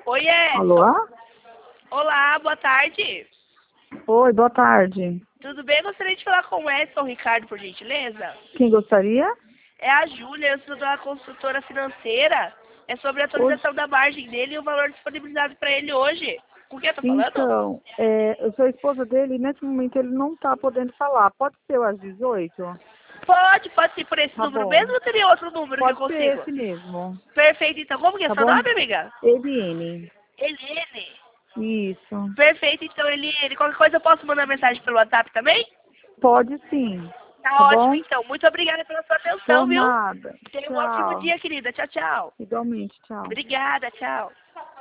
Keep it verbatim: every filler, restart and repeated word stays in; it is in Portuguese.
Oi, Edson. Alô? Olá, boa tarde. Oi, boa tarde. Tudo bem? Gostaria de falar com o Edson Ricardo, por gentileza. Quem gostaria? É a Júlia, eu sou da consultora financeira. É sobre a Hoje, atualização da margem dele e o valor disponibilizado para ele hoje. Com quem eu tô falando? então, é, eu sou a esposa dele e nesse momento ele não está podendo falar. Pode ser às dezoito? Pode, pode ser por esse Tá número bom. mesmo ou teria outro número que eu Pode ser consigo? esse mesmo. Perfeito, então. Como que é Tá seu bom? nome, amiga? Eliane. Eliane. Isso. Perfeito, então, Eliane. Qualquer coisa eu posso mandar mensagem pelo WhatsApp também? Pode sim. Tá Tá ótimo, bom? então. Muito obrigada pela sua atenção, Por viu? nada. Tenha um ótimo Tchau. dia, querida. Tchau, tchau. Igualmente, tchau. Obrigada, tchau.